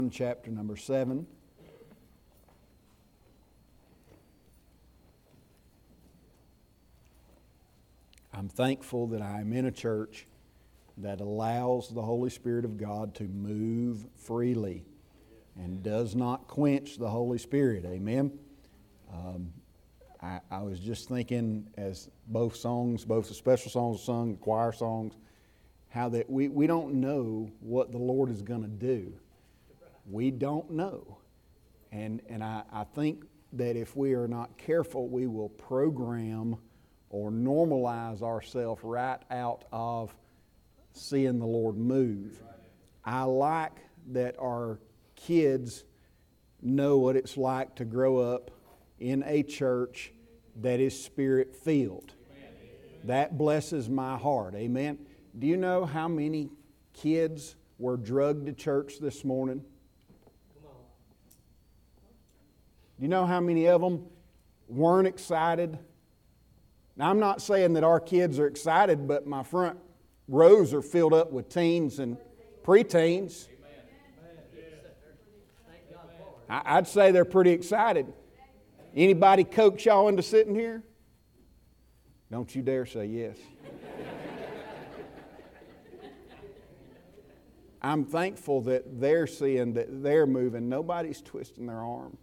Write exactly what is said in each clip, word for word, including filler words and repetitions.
Chapter number seven. I'm thankful that I'm in a church that allows the Holy Spirit of God to move freely and does not quench the Holy Spirit. Amen. Um, I, I was just thinking as both songs, both the special songs sung, the choir songs, how that we, we don't know what the Lord is going to do. We don't know. And and I, I think that if we are not careful, we will program or normalize ourselves right out of seeing the Lord move. I like that our kids know what it's like to grow up in a church that is Spirit-filled. That blesses my heart. Amen. Do you know how many kids were drugged to church this morning? Do you know how many of them weren't excited? Now, I'm not saying that our kids are excited, but my front rows are filled up with teens and preteens. I'd say they're pretty excited. Anybody coax y'all into sitting here? Don't you dare say yes. I'm thankful that they're seeing that they're moving. Nobody's twisting their arm.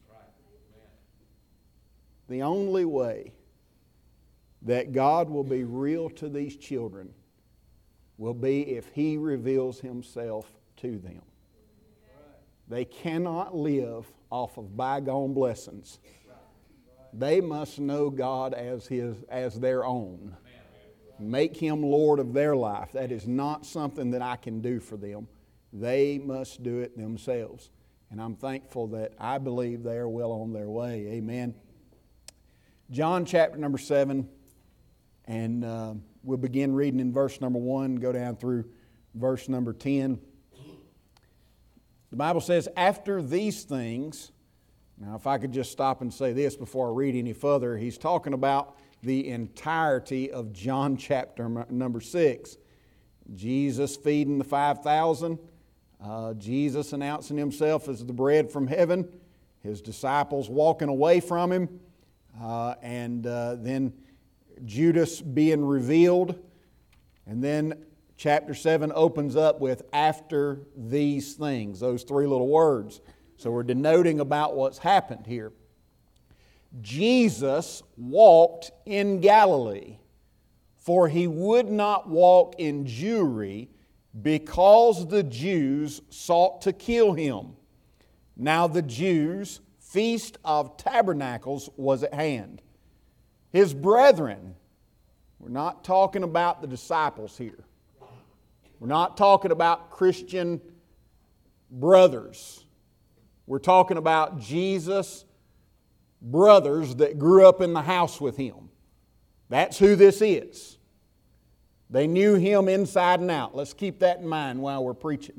The only way that God will be real to these children will be if He reveals Himself to them. They cannot live off of bygone blessings. They must know God as His, as their own. Make Him Lord of their life. That is not something that I can do for them. They must do it themselves. And I'm thankful that I believe they are well on their way. Amen. John chapter number seven, and uh, we'll begin reading in verse number one, go down through verse number ten. The Bible says, after these things, now if I could just stop and say this before I read any further, he's talking about the entirety of John chapter number six. Jesus feeding the five thousand, uh, Jesus announcing Himself as the bread from heaven, His disciples walking away from Him, Uh, and uh, then Judas being revealed. And then chapter seven opens up with after these things, those three little words. So we're denoting about what's happened here. Jesus walked in Galilee, for He would not walk in Jewry, because the Jews sought to kill Him. Now the Jews' Feast of Tabernacles was at hand. His brethren, we're not talking about the disciples here. We're not talking about Christian brothers. We're talking about Jesus' brothers that grew up in the house with Him. That's who this is. They knew Him inside and out. Let's keep that in mind while we're preaching.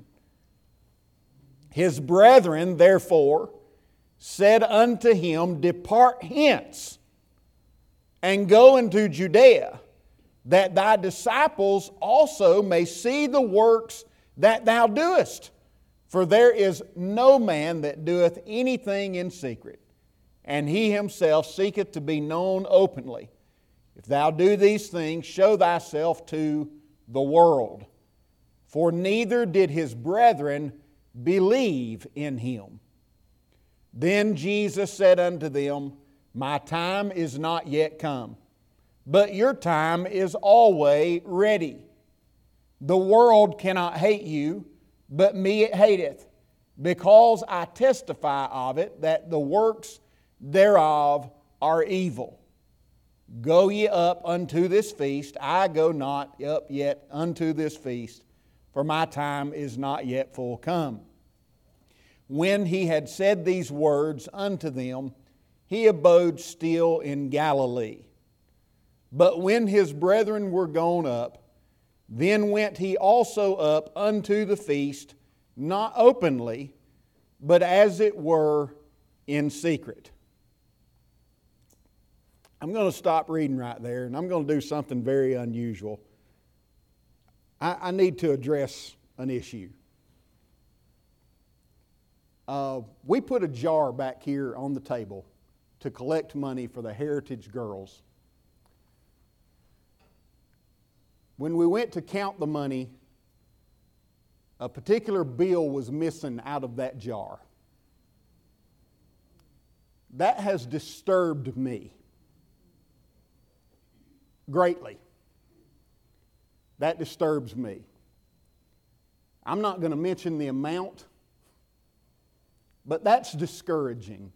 His brethren, therefore, said unto Him, depart hence, and go into Judea, that Thy disciples also may see the works that Thou doest. For there is no man that doeth anything in secret, and He Himself seeketh to be known openly. If Thou do these things, show Thyself to the world. For neither did His brethren believe in Him. Then Jesus said unto them, my time is not yet come, but your time is always ready. The world cannot hate you, but me it hateth, because I testify of it that the works thereof are evil. Go ye up unto this feast. I go not up yet unto this feast, for my time is not yet full come. When He had said these words unto them, He abode still in Galilee. But when His brethren were gone up, then went He also up unto the feast, not openly, but as it were in secret. I'm going to stop reading right there, and I'm going to do something very unusual. I, I need to address an issue. uh, we put a jar back here on the table to collect money for the Heritage Girls. When we went to count the money, a particular bill was missing out of that jar. That has disturbed me greatly. That disturbs me. I'm not going to mention the amount, but that's discouraging.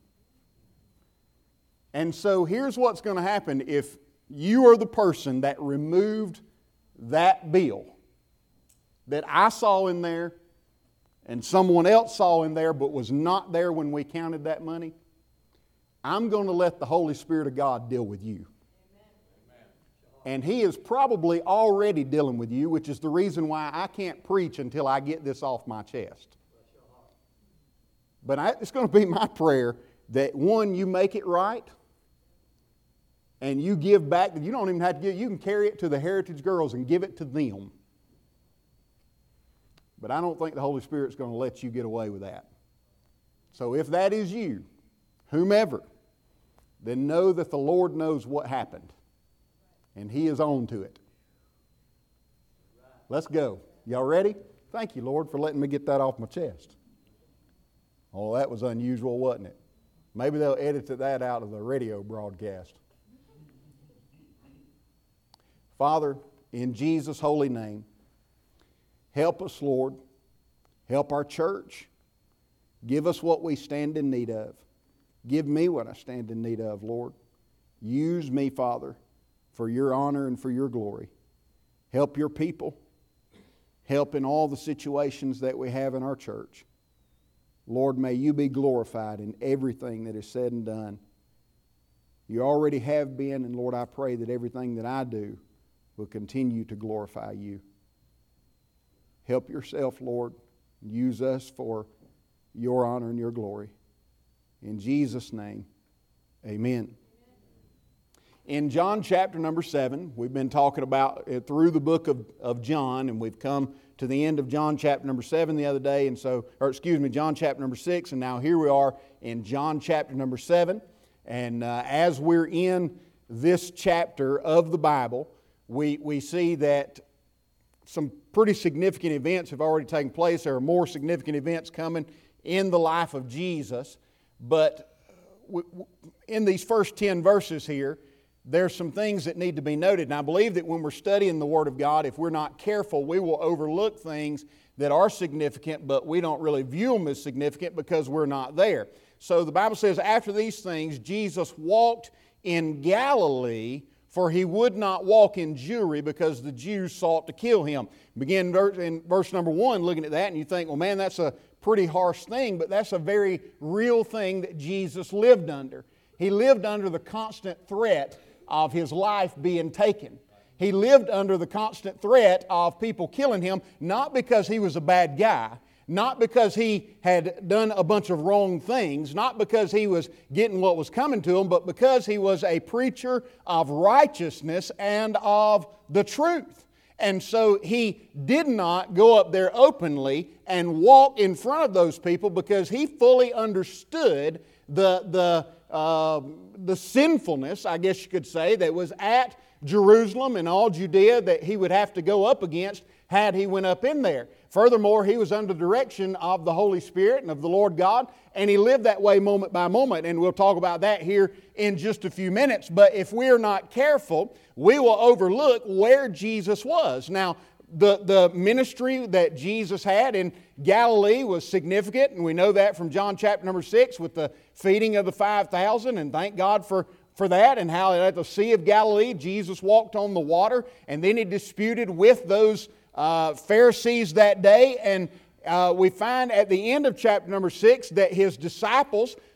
And so here's what's going to happen if you are the person that removed that bill that I saw in there and someone else saw in there but was not there when we counted that money. I'm going to let the Holy Spirit of God deal with you. And He is probably already dealing with you, which is the reason why I can't preach until I get this off my chest. But I, it's going to be my prayer that, one, you make it right, and you give back. You don't even have to give. You can carry it to the Heritage Girls and give it to them. But I don't think the Holy Spirit's going to let you get away with that. So if that is you, whomever, then know that the Lord knows what happened. And He is on to it. Let's go. Y'all ready? Thank you, Lord, for letting me get that off my chest. Oh, that was unusual, wasn't it? Maybe they'll edit that out of the radio broadcast. Father, in Jesus' holy name, help us, Lord. Help our church. Give us what we stand in need of. Give me what I stand in need of, Lord. Use me, Father, for your honor and for your glory. Help your people. Help in all the situations that we have in our church. Lord, may you be glorified in everything that is said and done. You already have been, and Lord, I pray that everything that I do will continue to glorify you. Help yourself, Lord. Use us for your honor and your glory. In Jesus' name, amen. In John chapter number seven, we've been talking about uh, through the book of, of John, and we've come to the end of John chapter number seven the other day, and so, or excuse me, John chapter number six, and now here we are in John chapter number seven. And uh, as we're in this chapter of the Bible, we, we see that some pretty significant events have already taken place. There are more significant events coming in the life of Jesus. But in these first ten verses here, there's some things that need to be noted. And I believe that when we're studying the Word of God, if we're not careful, we will overlook things that are significant, but we don't really view them as significant because we're not there. So the Bible says, after these things, Jesus walked in Galilee, for He would not walk in Jewry because the Jews sought to kill Him. Begin in verse number one, looking at that, and you think, well, man, that's a pretty harsh thing, but that's a very real thing that Jesus lived under. He lived under the constant threat of His life being taken. He lived under the constant threat of people killing Him, not because He was a bad guy, not because He had done a bunch of wrong things, not because He was getting what was coming to Him, but because He was a preacher of righteousness and of the truth. And so He did not go up there openly and walk in front of those people because He fully understood the, the, uh, the sinfulness, I guess you could say, that was at Jerusalem and all Judea that He would have to go up against had He went up in there. Furthermore, He was under direction of the Holy Spirit and of the Lord God, and He lived that way moment by moment, and we'll talk about that here in just a few minutes. But if we're not careful, we will overlook where Jesus was. Now, the, the ministry that Jesus had in Galilee was significant, and we know that from John chapter number six with the feeding of the five thousand, and thank God for for that, and how at the Sea of Galilee Jesus walked on the water, and then He disputed with those uh, Pharisees that day, and uh, we find at the end of chapter number six that His disciples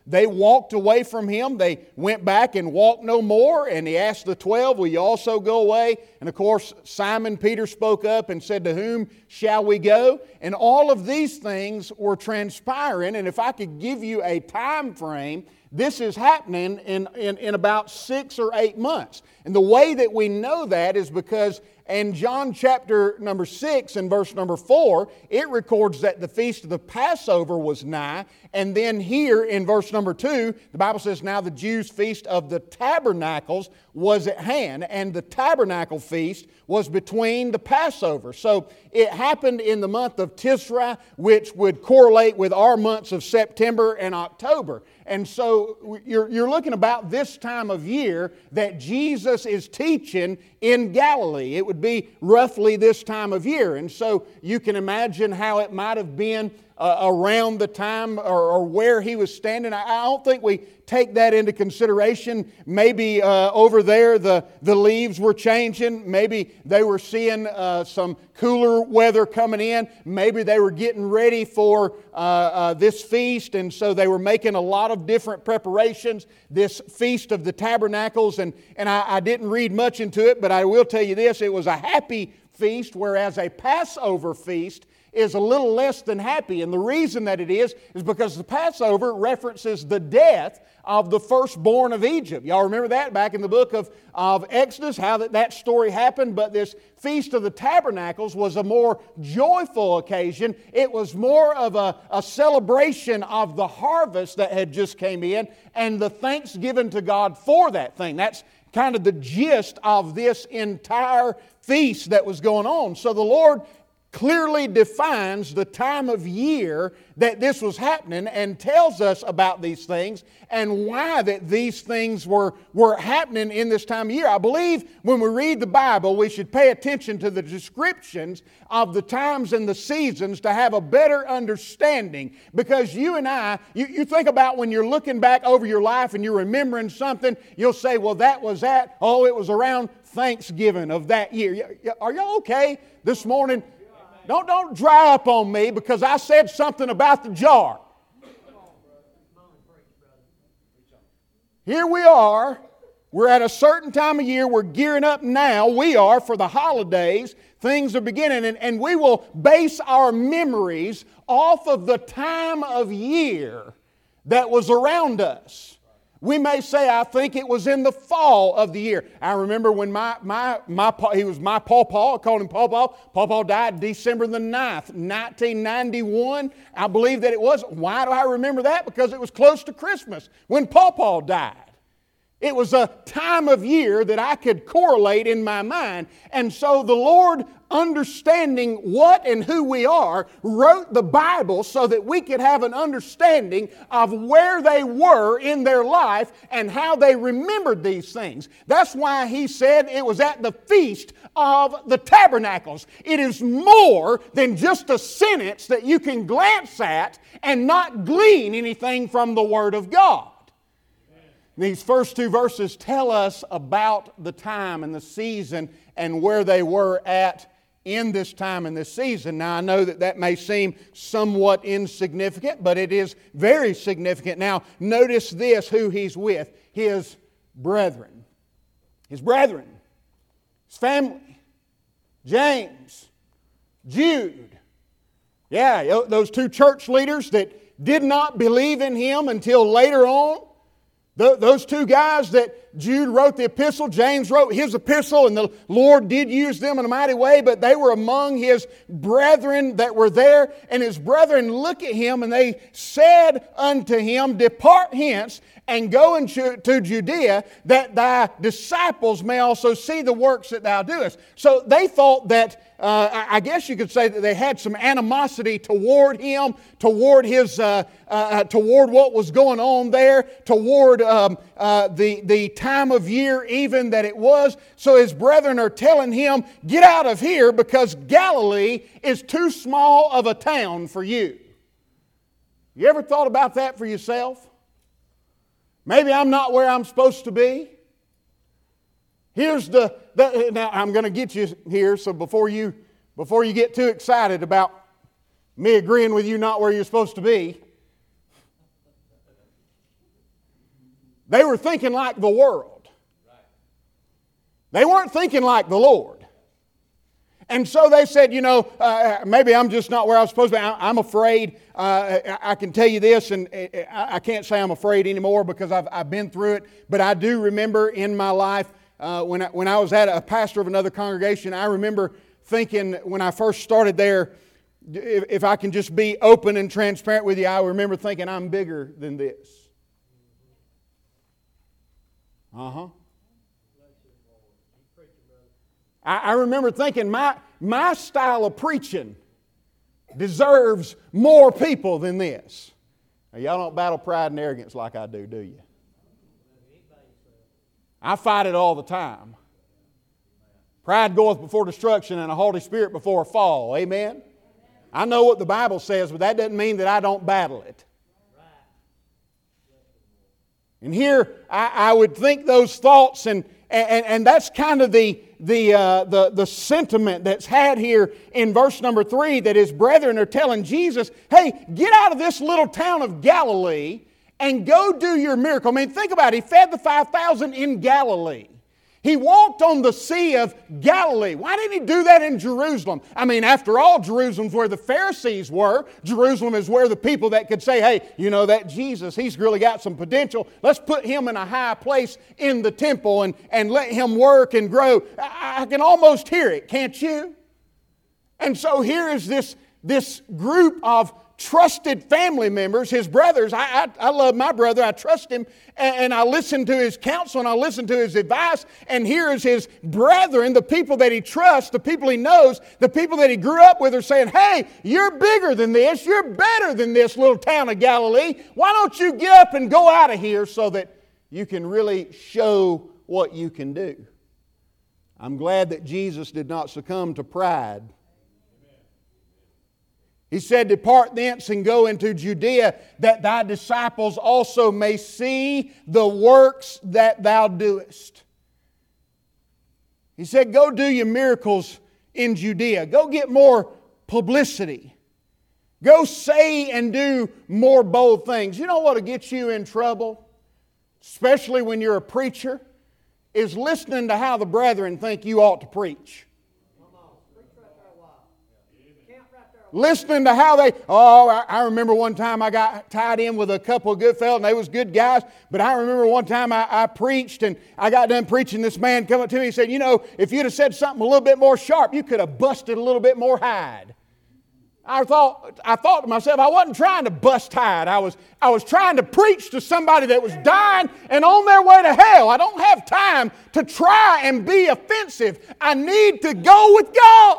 they walked away from Him. They went back and walked no more. And He asked the twelve, will you also go away? And of course, Simon Peter spoke up and said, to whom shall we go? And all of these things were transpiring. And if I could give you a time frame, this is happening in, in, in about six or eight months. And the way that we know that is because in John chapter number six and verse number four, it records that the feast of the Passover was nigh. And then here in verse number two, the Bible says, now the Jews' feast of the tabernacles was at hand. And the tabernacle feast was between the Passover. So it happened in the month of Tisra, which would correlate with our months of September and October. And so you're, you're looking about this time of year that Jesus is teaching in Galilee. It would be roughly this time of year. And so you can imagine how it might have been uh, around the time or, or where He was standing. I, I don't think we take that into consideration. Maybe uh, over there the, the leaves were changing. Maybe they were seeing uh, some cooler weather coming in. Maybe they were getting ready for uh, uh, this feast, and so they were making a lot of different preparations, this Feast of the Tabernacles. And, and I, I didn't read much into it, but I will tell you this, it was a happy feast, whereas a Passover feast is a little less than happy. And the reason that it is, is because the Passover references the death of the firstborn of Egypt. Y'all remember that back in the book of, of Exodus, how that, that story happened. But this Feast of the Tabernacles was a more joyful occasion. It was more of a, a celebration of the harvest that had just came in and the thanksgiving to God for that thing. That's kind of the gist of this entire feast that was going on. So the Lord clearly defines the time of year that this was happening and tells us about these things and why that these things were, were happening in this time of year. I believe when we read the Bible, we should pay attention to the descriptions of the times and the seasons to have a better understanding. Because you and I, you, you think about when you're looking back over your life and you're remembering something, you'll say, well, that was at, oh, it was around Thanksgiving of that year. Are y'all okay this morning? Don't, don't dry up on me because I said something about the jar. Here we are. We're at a certain time of year. We're gearing up now. We are for the holidays. Things are beginning. And, and we will base our memories off of the time of year that was around us. We may say, I think it was in the fall of the year. I remember when my, my, my, he was my pawpaw, I called him pawpaw. Pawpaw died December the ninth, nineteen ninety-one. I believe that it was. Why do I remember that? Because it was close to Christmas when pawpaw died. It was a time of year that I could correlate in my mind. And so the Lord, understanding what and who we are, wrote the Bible so that we could have an understanding of where they were in their life and how they remembered these things. That's why He said it was at the Feast of the Tabernacles. It is more than just a sentence that you can glance at and not glean anything from the Word of God. These first two verses tell us about the time and the season and where they were at in this time and this season. Now, I know that that may seem somewhat insignificant, but it is very significant. Now, notice this, who He's with. His brethren. His brethren. His family. James. Jude. Yeah, those two church leaders that did not believe in Him until later on. Those two guys that Jude wrote the epistle, James wrote his epistle, and the Lord did use them in a mighty way, but they were among His brethren that were there. And His brethren look at Him, and they said unto Him, Depart hence, and go into to Judea, that Thy disciples may also see the works that Thou doest. So they thought that, uh, I guess you could say that they had some animosity toward Him, toward His, uh, uh, toward what was going on there, toward um, uh, the the time of year even that it was. So His brethren are telling Him, get out of here because Galilee is too small of a town for you. You ever thought about that for yourself? Maybe I'm not where I'm supposed to be. Here's the, the now I'm going to get you here, so before you before you get too excited about me agreeing with you not where you're supposed to be. They were thinking like the world. They weren't thinking like the Lord. And so they said, you know, uh, maybe I'm just not where I was supposed to be. I, I'm afraid. Uh, I, I can tell you this, and I, I can't say I'm afraid anymore because I've, I've been through it. But I do remember in my life, uh, when, I, when I was at a pastor of another congregation, I remember thinking when I first started there, if, if I can just be open and transparent with you, I remember thinking I'm bigger than this. Uh-huh. I remember thinking my, my style of preaching deserves more people than this. Now, y'all don't battle pride and arrogance like I do, do you? I fight it all the time. Pride goeth before destruction and a haughty spirit before a fall. Amen? I know what the Bible says, but that doesn't mean that I don't battle it. And here I, I would think those thoughts, and, and, and that's kind of the, the, uh, the, the sentiment that's had here in verse number three, that his brethren are telling Jesus, hey, get out of this little town of Galilee and go do your miracle. I mean, think about it. He fed the five thousand in Galilee. He walked on the Sea of Galilee. Why didn't he do that in Jerusalem? I mean, after all, Jerusalem's where the Pharisees were. Jerusalem is where the people that could say, hey, you know, that Jesus, he's really got some potential. Let's put him in a high place in the temple and, and let him work and grow. I, I can almost hear it, can't you? And so here is this, this group of trusted family members, his brothers. I, I, I love my brother. I trust him, and, and I listen to his counsel, and I listen to his advice. And here is his brethren, the people that he trusts, the people he knows, the people that he grew up with, are saying, hey, you're bigger than this. You're better than this little town of Galilee. Why don't you get up and go out of here so that you can really show what you can do? I'm glad that Jesus did not succumb to pride. He said, depart thence and go into Judea, that thy disciples also may see the works that thou doest. He said, go do your miracles in Judea. Go get more publicity. Go say and do more bold things. You know what will get you in trouble, especially when you're a preacher, is listening to how the brethren think you ought to preach. Listening to how they, oh, I, I remember one time I got tied in with a couple of good fellas, and they was good guys, but I remember one time I, I preached, and I got done preaching, this man come up to me and said, you know, if you'd have said something a little bit more sharp, you could have busted a little bit more hide. I thought, I thought to myself, I wasn't trying to bust hide. I was, I was trying to preach to somebody that was dying and on their way to hell. I don't have time to try and be offensive. I need to go with God.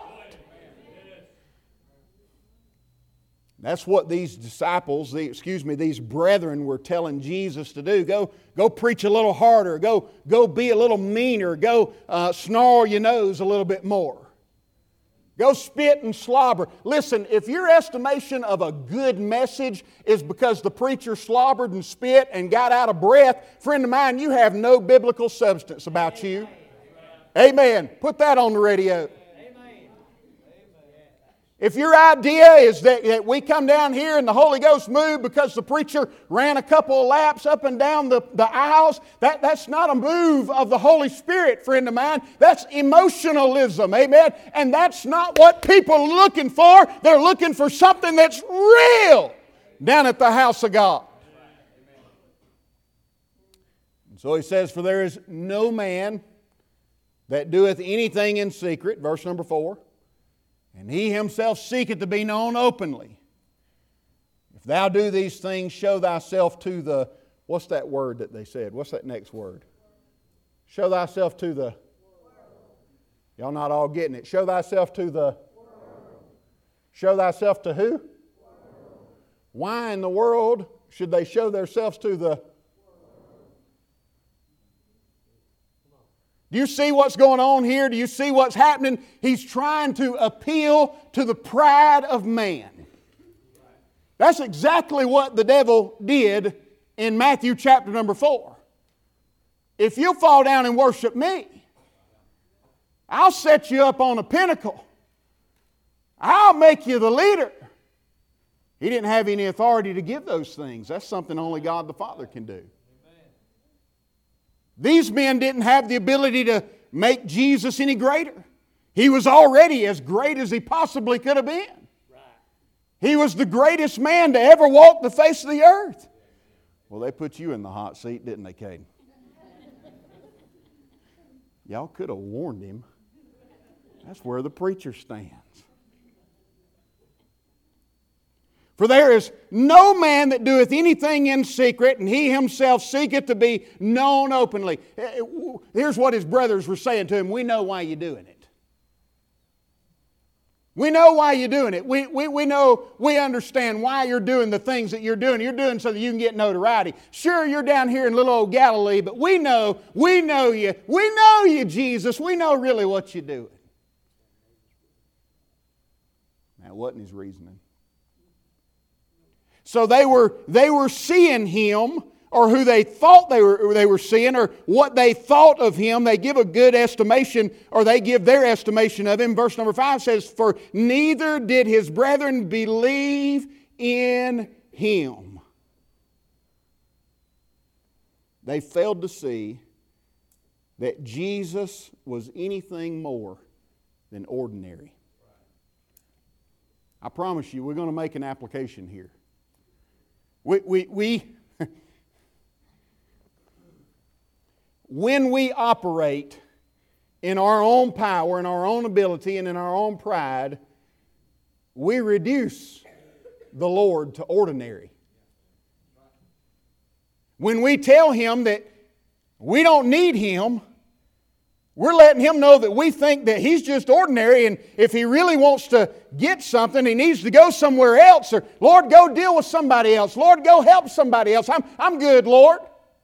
That's what these disciples, the, excuse me, these brethren were telling Jesus to do. Go, go preach a little harder. Go, go be a little meaner. Go uh, snarl your nose a little bit more. Go spit and slobber. Listen, if your estimation of a good message is because the preacher slobbered and spit and got out of breath, friend of mine, you have no biblical substance about you. Amen. Put that on the radio. If your idea is that, that we come down here and the Holy Ghost moved because the preacher ran a couple of laps up and down the, the aisles, that, that's not a move of the Holy Spirit, friend of mine. That's emotionalism, amen? And that's not what people are looking for. They're looking for something that's real down at the house of God. And so he says, for there is no man that doeth anything in secret, verse number four, and he himself seeketh to be known openly. If thou do these things, show thyself to the, what's that word that they said? What's that next word? Show thyself to the, y'all not all getting it. Show thyself to the, show thyself to who? Why in the world should they show themselves to the? Do you see what's going on here? Do you see what's happening? He's trying to appeal to the pride of man. That's exactly what the devil did in Matthew chapter number four. If you fall down and worship me, I'll set you up on a pinnacle. I'll make you the leader. He didn't have any authority to give those things. That's something only God the Father can do. These men didn't have the ability to make Jesus any greater. He was already as great as He possibly could have been. He was the greatest man to ever walk the face of the earth. Well, they put you in the hot seat, didn't they, Caden? Y'all could have warned him. That's where the preacher stands. For there is no man that doeth anything in secret, and he himself seeketh to be known openly. Here's what his brothers were saying to him. We know why you're doing it. We know why you're doing it. We, we, we know, we understand why you're doing the things that you're doing. You're doing so that you can get notoriety. Sure, you're down here in little old Galilee, but we know, we know you. We know you, Jesus. We know really what you're doing. That wasn't his reasoning. So they were, they were seeing him, or who they thought they were, they were seeing, or what they thought of him. They give a good estimation, or they give their estimation of him. Verse number five says, "For neither did his brethren believe in him." They failed to see that Jesus was anything more than ordinary. I promise you, we're going to make an application here. We, we, we when we operate in our own power, in our own ability, and in our own pride, we reduce the Lord to ordinary. When we tell Him that we don't need Him, we're letting Him know that we think that He's just ordinary, and if He really wants to get something, He needs to go somewhere else, or Lord, go deal with somebody else. Lord, go help somebody else. I'm, I'm good, Lord.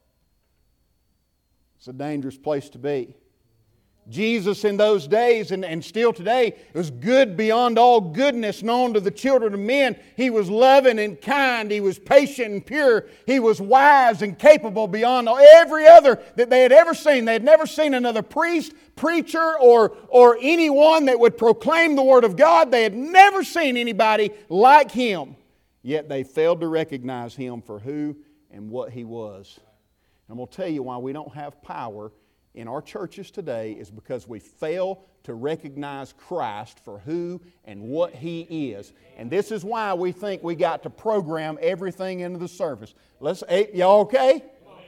It's a dangerous place to be. Jesus in those days, and, and still today, was good beyond all goodness known to the children of men. He was loving and kind. He was patient and pure. He was wise and capable beyond every other that they had ever seen. They had never seen another priest, preacher, or, or anyone that would proclaim the Word of God. They had never seen anybody like Him. Yet they failed to recognize Him for who and what He was. I'm going to tell you why we don't have power in our churches today is because we fail to recognize Christ for who and what He is. And this is why we think we got to program everything into the service. Let's, hey, y'all okay?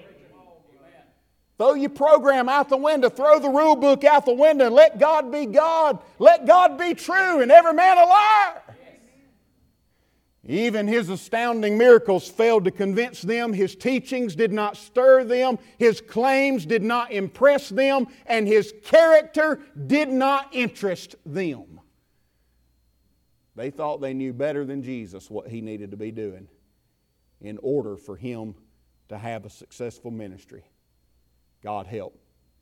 Throw your program out the window. Throw the rule book out the window. Let God be God. Let God be true and every man a liar. Even His astounding miracles failed to convince them. His teachings did not stir them. His claims did not impress them. And His character did not interest them. They thought they knew better than Jesus what He needed to be doing in order for Him to have a successful ministry. God help.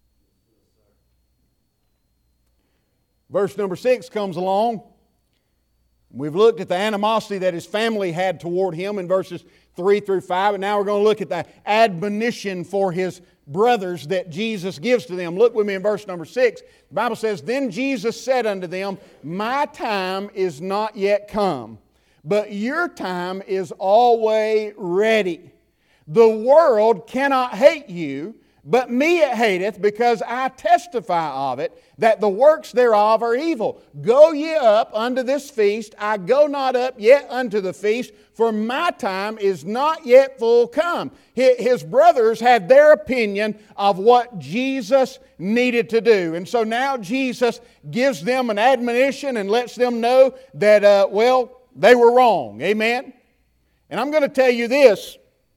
Verse number six comes along. We've looked at the animosity that his family had toward him in verses three through five, and now we're going to look at the admonition for his brothers that Jesus gives to them. Look with me in verse number six. The Bible says, "Then Jesus said unto them, My time is not yet come, but your time is always ready. The world cannot hate you, but me it hateth, because I testify of it, that the works thereof are evil. Go ye up unto this feast. I go not up yet unto the feast, for my time is not yet full come." His brothers had their opinion of what Jesus needed to do. And so now Jesus gives them an admonition and lets them know that, uh, well, they were wrong. Amen? And I'm going to tell you this.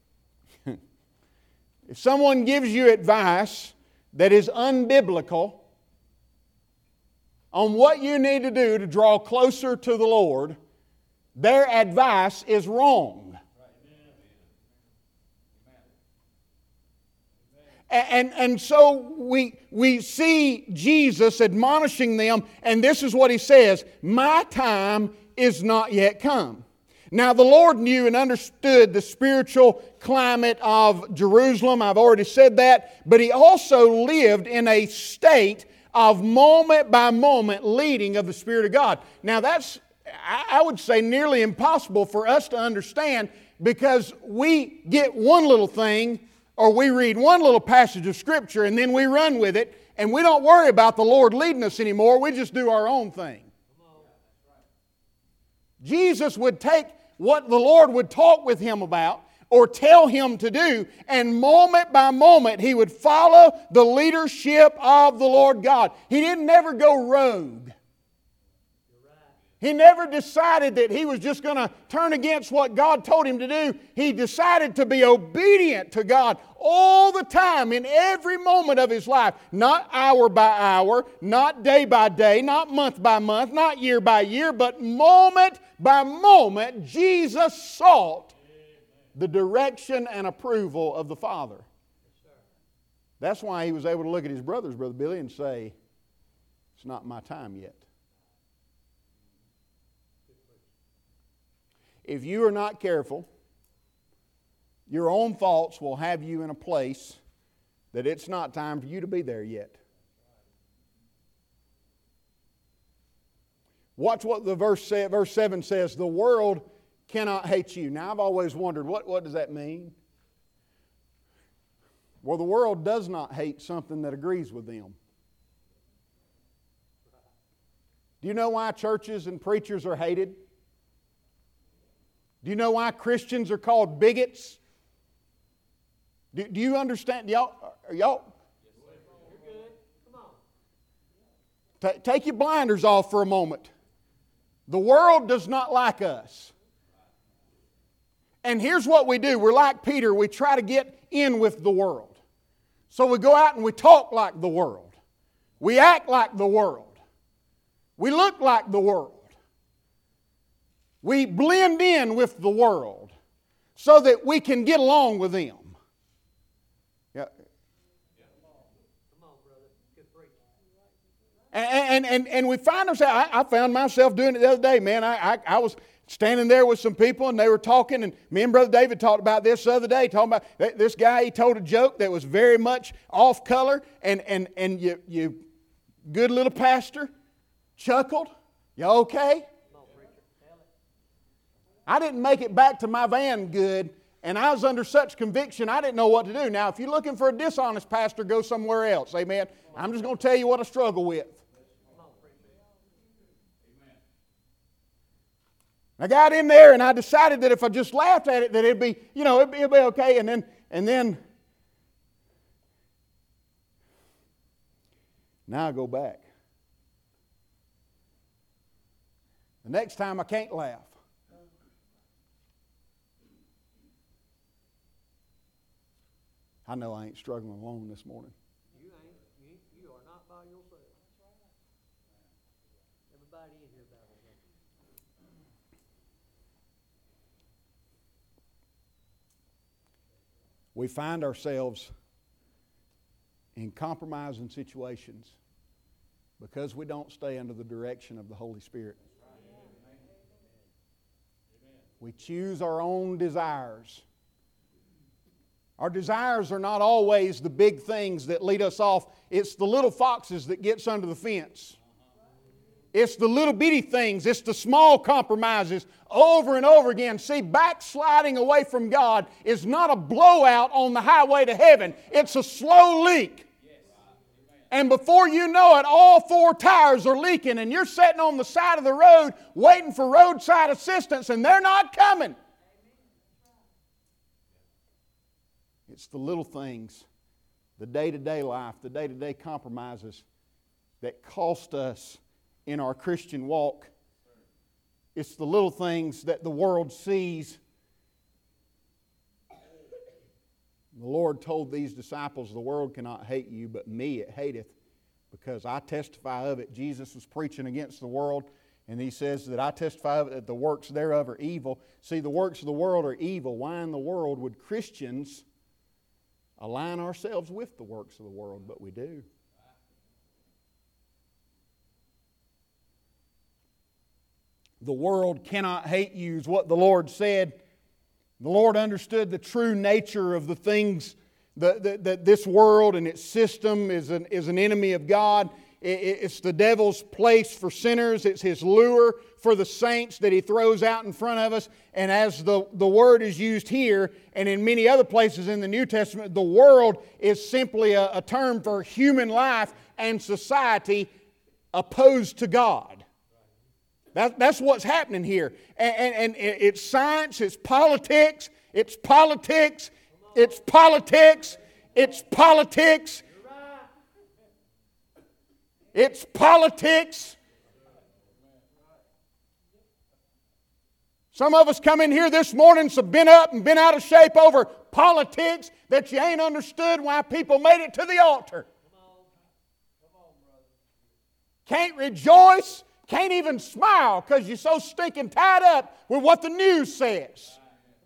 If someone gives you advice that is unbiblical on what you need to do to draw closer to the Lord, their advice is wrong. And, and so we, we see Jesus admonishing them, and this is what He says, "My time is not yet come." Now the Lord knew and understood the spiritual climate of Jerusalem. I've already said that. But He also lived in a state of moment by moment leading of the Spirit of God. Now that's, I would say, nearly impossible for us to understand, because we get one little thing Or we read one little passage of Scripture and then we run with it and we don't worry about the Lord leading us anymore. We just do our own thing. Jesus would take what the Lord would talk with him about or tell him to do, and moment by moment he would follow the leadership of the Lord God. He didn't never go rogue. He never decided that he was just going to turn against what God told him to do. He decided to be obedient to God all the time, in every moment of his life. Not hour by hour, not day by day, not month by month, not year by year, but moment by moment, Jesus sought the direction and approval of the Father. That's why he was able to look at his brothers, Brother Billy, and say, it's not my time yet. If you are not careful, your own faults will have you in a place that it's not time for you to be there yet. Watch what the verse say, verse seven says, the world cannot hate you. Now I've always wondered, what, what does that mean? Well, the world does not hate something that agrees with them. Do you know why churches and preachers are hated? Do you know why Christians are called bigots? Do, do you understand? Y'all, are y'all? You're good. Come on. T- take your blinders off for a moment. The world does not like us. And here's what we do. We're like Peter. We try to get in with the world. So we go out and we talk like the world. We act like the world. We look like the world. We blend in with the world so that we can get along with them. Yeah. And, and, and we find ourselves, I, I found myself doing it the other day, man. I, I, I was standing there with some people and they were talking, and me and Brother David talked about this the other day, talking about this guy, he told a joke that was very much off color, and, and, and you, you good little pastor chuckled. You okay? I didn't make it back to my van good, and I was under such conviction I didn't know what to do. Now, if you're looking for a dishonest pastor, go somewhere else. Amen. I'm just going to tell you what I struggle with. I got in there and I decided that if I just laughed at it, that it'd be, you know, it'd be, it'd be okay. And then, and then, now I go back. The next time I can't laugh. I know I ain't struggling alone this morning. You ain't. You, you are not by yourself. Everybody in here battles that. We find ourselves in compromising situations because we don't stay under the direction of the Holy Spirit. We choose our own desires. Our desires are not always the big things that lead us off. It's the little foxes that gets under the fence. It's the little bitty things. It's the small compromises over and over again. See, backsliding away from God is not a blowout on the highway to heaven. It's a slow leak. And before you know it, all four tires are leaking and you're sitting on the side of the road waiting for roadside assistance and they're not coming. It's the little things, the day-to-day life, the day-to-day compromises that cost us in our Christian walk. It's the little things that the world sees. The Lord told these disciples, the world cannot hate you, but me it hateth, because I testify of it. Jesus was preaching against the world, and He says that I testify of it that the works thereof are evil. See, the works of the world are evil. Why in the world would Christians align ourselves with the works of the world? But we do. The world cannot hate you is what the Lord said. The Lord understood the true nature of the things that, that, that this world and its system is an, is an enemy of God. It's the devil's place for sinners. It's his lure for the saints that he throws out in front of us. And as the, the word is used here and in many other places in the New Testament, the world is simply a, a term for human life and society opposed to God. That, that's what's happening here. And, and, and it's science, it's politics, it's politics, it's politics, it's politics, it's politics. Some of us come in here this morning so been up and been out of shape over politics that you ain't understood why people made it to the altar. Can't rejoice, can't even smile because you're so stinking tied up with what the news says.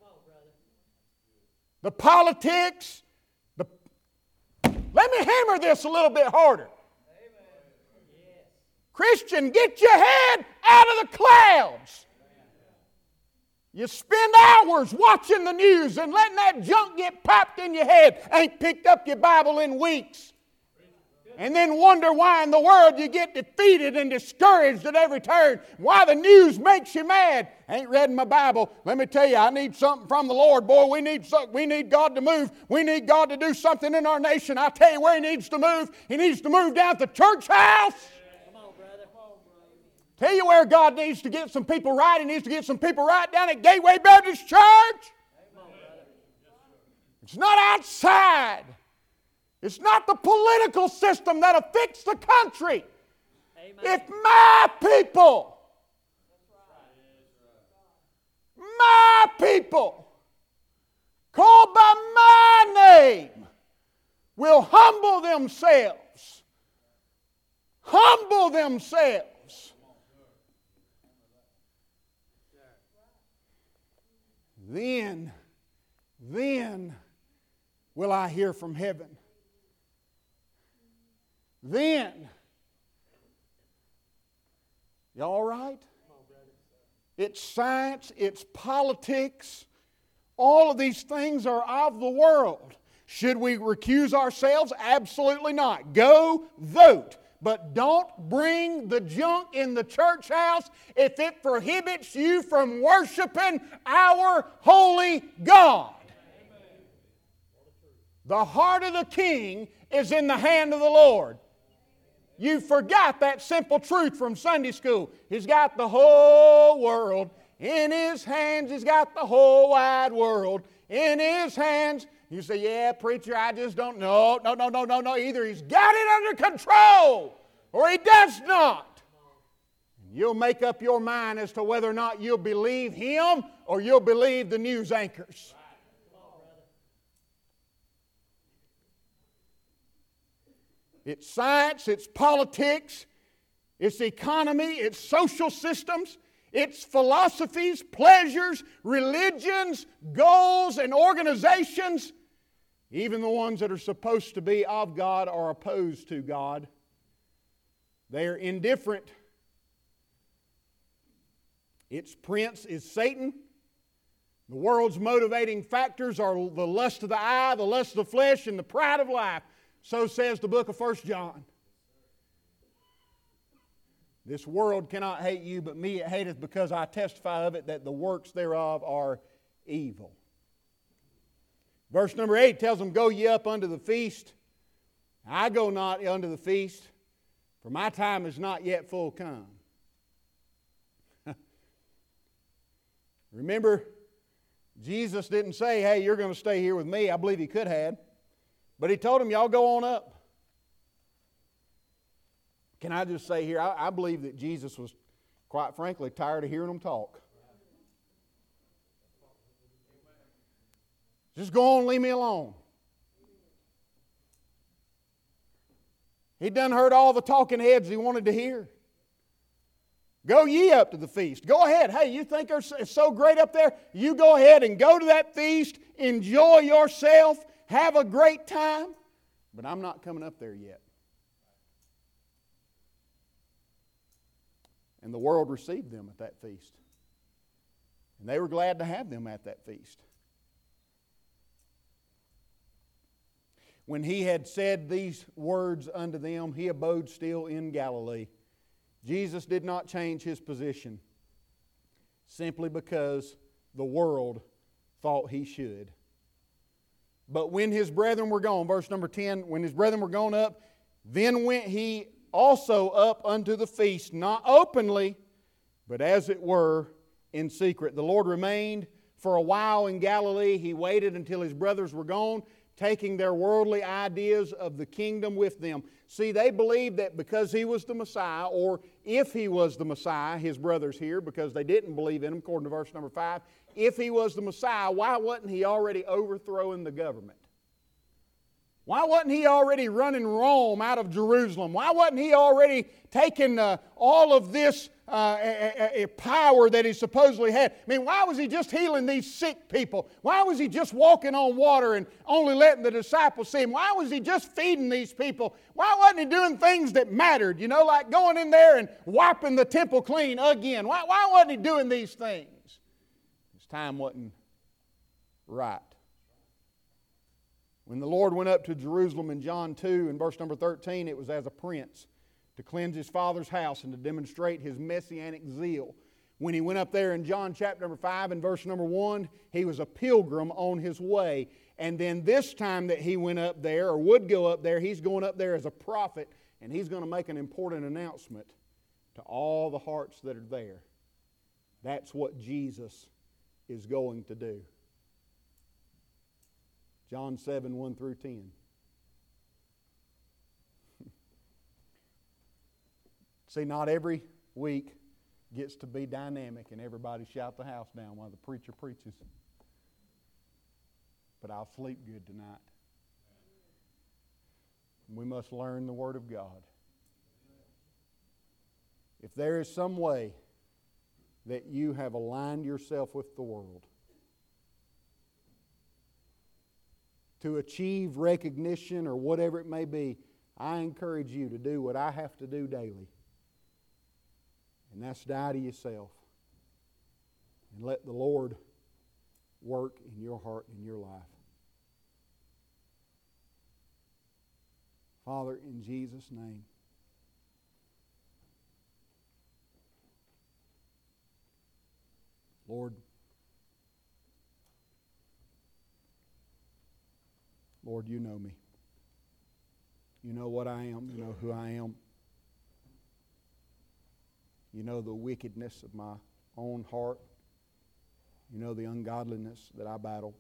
The politics, the... Let me hammer this a little bit harder. Christian, get your head out of the clouds. You spend hours watching the news and letting that junk get popped in your head. Ain't picked up your Bible in weeks. And then wonder why in the world you get defeated and discouraged at every turn. Why the news makes you mad. Ain't read my Bible. Let me tell you, I need something from the Lord. Boy, we need something. We need God to move. We need God to do something in our nation. I tell you where He needs to move. He needs to move down at the church house. Tell you where God needs to get some people right. He needs to get some people right down at Gateway Baptist Church. It's not outside. It's not the political system that'll fix the country. Amen. It's my people. My people, called by my name, will humble themselves. Humble themselves. Then, then will I hear from heaven. Then, you all right? It's science, it's politics. All of these things are of the world. Should we recuse ourselves? Absolutely not. Go vote. But don't bring the junk in the church house if it prohibits you from worshiping our holy God. The heart of the king is in the hand of the Lord. You forgot that simple truth from Sunday school. He's got the whole world in His hands. He's got the whole wide world in His hands. You say, yeah, preacher, I just don't know. No, no, no, no, no. Either He's got it under control or He does not. You'll make up your mind as to whether or not you'll believe Him or you'll believe the news anchors. It's science, it's politics, it's economy, it's social systems, it's philosophies, pleasures, religions, goals, and organizations. Even the ones that are supposed to be of God are opposed to God. They are indifferent. Its prince is Satan. The world's motivating factors are the lust of the eye, the lust of the flesh, and the pride of life. So says the book of First John. This world cannot hate you, but me it hateth, because I testify of it that the works thereof are evil. Verse number eight tells them, go ye up unto the feast. I go not unto the feast, for my time is not yet full come. Remember, Jesus didn't say, hey, you're going to stay here with me. I believe He could have. But He told them, y'all go on up. Can I just say here, I, I believe that Jesus was, quite frankly, tired of hearing them talk. Just go on, leave me alone. He'd done heard all the talking heads He wanted to hear. Go ye up to the feast. Go ahead. Hey, you think it's so great up there? You go ahead and go to that feast. Enjoy yourself. Have a great time, but I'm not coming up there yet. And the world received them at that feast. And they were glad to have them at that feast. when he had said these words unto them, he abode still in Galilee. Jesus did not change his position simply because the world thought he should. But when his brethren were gone, verse number ten, when his brethren were gone up, then went he also up unto the feast, not openly, but as it were in secret. The Lord remained for a while in Galilee. He waited until his brothers were gone, taking their worldly ideas of the kingdom with them. See, they believed that because he was the Messiah, or if he was the Messiah, his brothers here, because they didn't believe in him, according to verse number five, if he was the Messiah, why wasn't he already overthrowing the government? Why wasn't he already running Rome out of Jerusalem? Why wasn't he already taking uh, all of this uh, a, a, a power that he supposedly had? I mean, why was he just healing these sick people? Why was he just walking on water and only letting the disciples see him? Why was he just feeding these people? Why wasn't he doing things that mattered? You know, like going in there and wiping the temple clean again. Why, why wasn't he doing these things? His time wasn't right. When the Lord went up to Jerusalem in John two, in verse number thirteen, it was as a prince to cleanse his father's house and to demonstrate his messianic zeal. When he went up there in John chapter number five and verse number one, he was a pilgrim on his way. And then this time that he went up there, or would go up there, he's going up there as a prophet, and he's going to make an important announcement to all the hearts that are there. That's what Jesus is going to do. John seven, one through ten. See, not every week gets to be dynamic and everybody shout the house down while the preacher preaches. But I'll sleep good tonight. We must learn the Word of God. If there is some way that you have aligned yourself with the world to achieve recognition or whatever it may be, I encourage you to do what I have to do daily. And that's die to yourself and let the Lord work in your heart and your life. Father, in Jesus' name, Lord, Lord, you know me. You know what I am. You know who I am. You know the wickedness of my own heart. You know the ungodliness that I battle.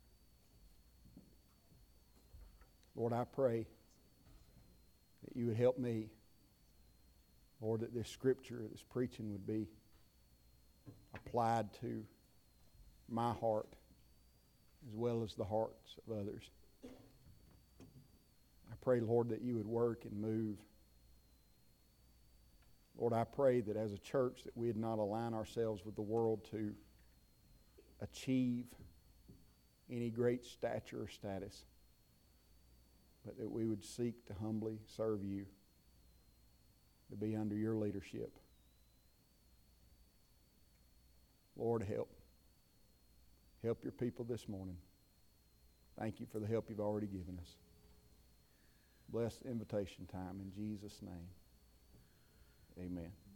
Lord, I pray that you would help me. Lord, that this scripture, this preaching would be applied to my heart as well as the hearts of others. I pray, Lord, that you would work and move. Lord, I pray that as a church that we would not align ourselves with the world to achieve any great stature or status, but that we would seek to humbly serve you, to be under your leadership. Lord, help. Help your people this morning. Thank you for the help you've already given us. Bless invitation time in Jesus' name. Amen.